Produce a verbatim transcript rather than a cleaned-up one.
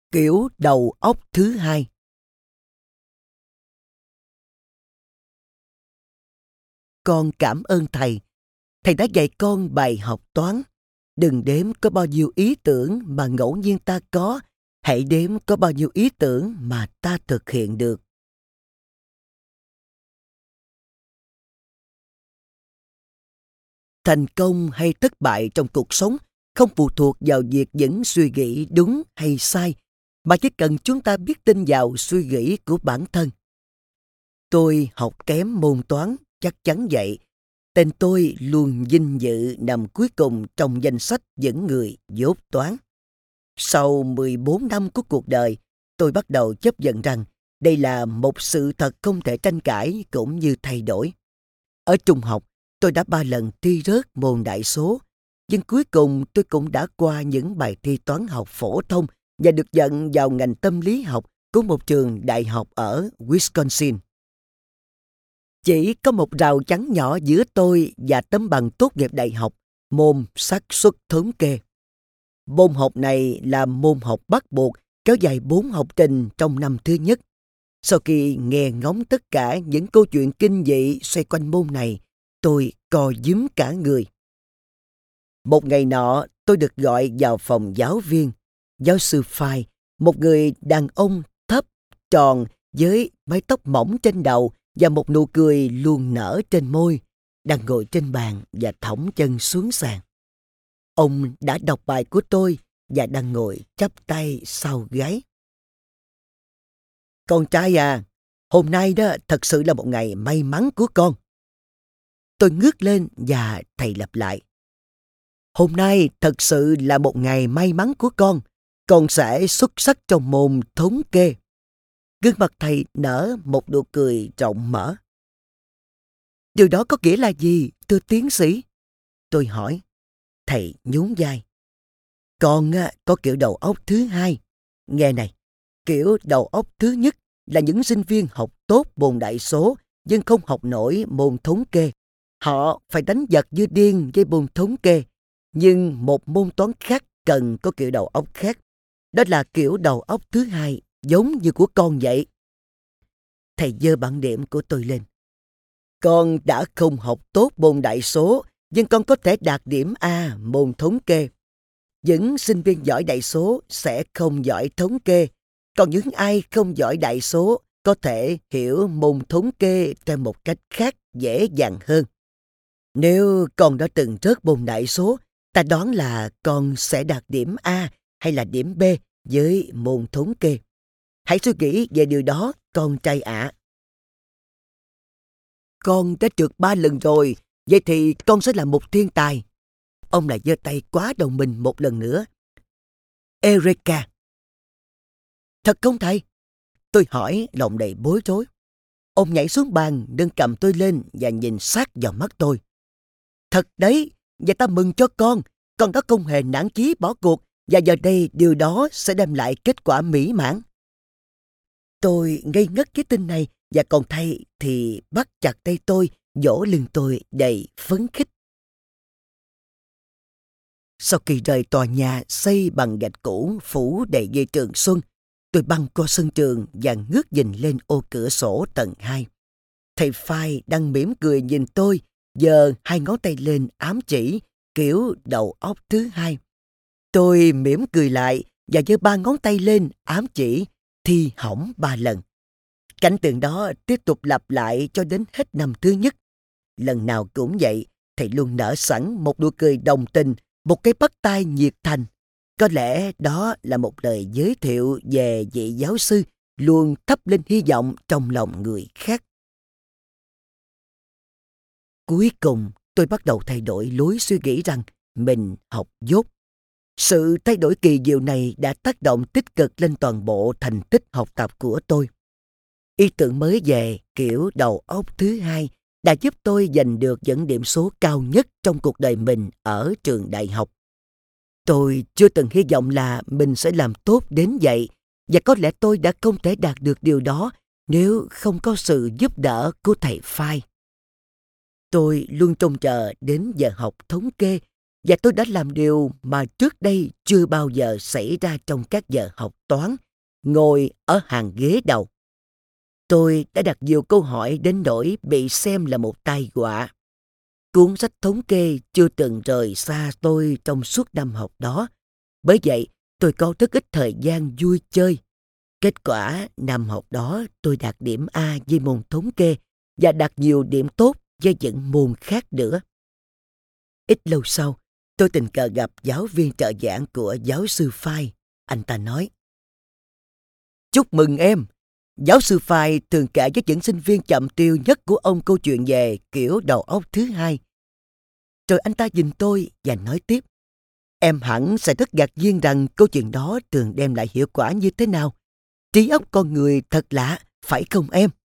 Kiểu đầu óc thứ hai. Con cảm ơn thầy. Thầy đã dạy con bài học toán. Đừng đếm có bao nhiêu ý tưởng mà ngẫu nhiên ta có, hãy đếm có bao nhiêu ý tưởng mà ta thực hiện được. Thành công hay thất bại trong cuộc sống không phụ thuộc vào việc những suy nghĩ đúng hay sai, mà chỉ cần chúng ta biết tin vào suy nghĩ của bản thân. Tôi học kém môn toán, chắc chắn vậy. Tên tôi luôn vinh dự nằm cuối cùng trong danh sách những người dốt toán. Sau mười bốn năm của cuộc đời, tôi bắt đầu chấp nhận rằng đây là một sự thật không thể tranh cãi cũng như thay đổi. Ở trung học, tôi đã ba lần thi rớt môn đại số, nhưng cuối cùng tôi cũng đã qua những bài thi toán học phổ thông và được nhận vào ngành tâm lý học của một trường đại học ở Wisconsin. Chỉ có một rào chắn nhỏ giữa tôi và tấm bằng tốt nghiệp đại học, môn xác suất thống kê. Môn học này là môn học bắt buộc, kéo dài bốn học trình trong năm thứ nhất. Sau khi nghe ngóng tất cả những câu chuyện kinh dị xoay quanh môn này, tôi co rúm cả người. Một ngày nọ, tôi được gọi vào phòng giáo viên. Giáo sư Fay, một người đàn ông thấp, tròn, với mái tóc mỏng trên đầu và một nụ cười luôn nở trên môi, đang ngồi trên bàn và thõng chân xuống sàn. Ông đã đọc bài của tôi và đang ngồi chắp tay sau gáy. Con trai à, hôm nay đó thật sự là một ngày may mắn của con. Tôi ngước lên và thầy lặp lại. Hôm nay thật sự là một ngày may mắn của con. Con sẽ xuất sắc trong môn thống kê. Gương mặt thầy nở một nụ cười rộng mở. Điều đó có nghĩa là gì, thưa tiến sĩ? Tôi hỏi. Thầy nhún vai. Con có kiểu đầu óc thứ hai. Nghe này, kiểu đầu óc thứ nhất là những sinh viên học tốt môn đại số nhưng không học nổi môn thống kê. Họ phải đánh giật như điên với môn thống kê. Nhưng một môn toán khác cần có kiểu đầu óc khác. Đó là kiểu đầu óc thứ hai, giống như của con vậy. Thầy giơ bảng điểm của tôi lên. Con đã không học tốt môn đại số, nhưng con có thể đạt điểm A môn thống kê. Những sinh viên giỏi đại số sẽ không giỏi thống kê, còn những ai không giỏi đại số có thể hiểu môn thống kê theo một cách khác dễ dàng hơn. Nếu con đã từng rớt môn đại số, ta đoán là con sẽ đạt điểm A hay là điểm B với môn thống kê. Hãy suy nghĩ về điều đó, con trai ạ. Con đã trượt ba lần rồi, vậy thì con sẽ là một thiên tài. Ông lại giơ tay quá đầu mình một lần nữa. Eureka! Thật không thầy? Tôi hỏi lòng đầy bối rối. Ông nhảy xuống bàn, nâng cầm tôi lên và nhìn sát vào mắt tôi. Thật đấy, và ta mừng cho con. Con đã không hề nản chí bỏ cuộc, và giờ đây điều đó sẽ đem lại kết quả mỹ mãn. Tôi ngây ngất với tin này, và còn thầy thì bắt chặt tay tôi, vỗ lưng tôi đầy phấn khích. Sau khi rời tòa nhà xây bằng gạch cũ phủ đầy dây trường xuân, tôi băng qua sân trường và ngước nhìn lên ô cửa sổ tầng hai. Thầy Fay đang mỉm cười nhìn tôi, giơ hai ngón tay lên ám chỉ kiểu đầu óc thứ hai. Tôi mỉm cười lại và giơ ba ngón tay lên ám chỉ thi hỏng ba lần. Cảnh tượng đó tiếp tục lặp lại cho đến hết năm thứ nhất. Lần nào cũng vậy, thầy luôn nở sẵn một nụ cười đồng tình, một cái bắt tay nhiệt thành. Có lẽ đó là một lời giới thiệu về vị giáo sư luôn thắp lên hy vọng trong lòng người khác. Cuối cùng, tôi bắt đầu thay đổi lối suy nghĩ rằng mình học dốt. Sự thay đổi kỳ diệu này đã tác động tích cực lên toàn bộ thành tích học tập của tôi. Ý tưởng mới về kiểu đầu óc thứ hai đã giúp tôi giành được những điểm số cao nhất trong cuộc đời mình ở trường đại học. Tôi chưa từng hy vọng là mình sẽ làm tốt đến vậy, và có lẽ tôi đã không thể đạt được điều đó nếu không có sự giúp đỡ của thầy Fay. Tôi luôn trông chờ đến giờ học thống kê Và tôi đã làm điều mà trước đây chưa bao giờ xảy ra trong các giờ học toán, ngồi ở hàng ghế đầu. Tôi đã đặt nhiều câu hỏi đến nỗi bị xem là một tai họa. Cuốn sách thống kê chưa từng rời xa tôi trong suốt năm học đó. Bởi vậy, tôi có rất ít thời gian vui chơi. Kết quả, năm học đó tôi đạt điểm A với môn thống kê và đạt nhiều điểm tốt với những môn khác nữa. Ít lâu sau, tôi tình cờ gặp giáo viên trợ giảng của giáo sư Phai. Anh ta nói: "Chúc mừng em! Giáo sư Phai thường kể với những sinh viên chậm tiêu nhất của ông câu chuyện về kiểu đầu óc thứ hai." Rồi anh ta nhìn tôi và nói tiếp: "Em hẳn sẽ rất ngạc nhiên rằng câu chuyện đó thường đem lại hiệu quả như thế nào. Trí óc con người thật lạ, phải không em?"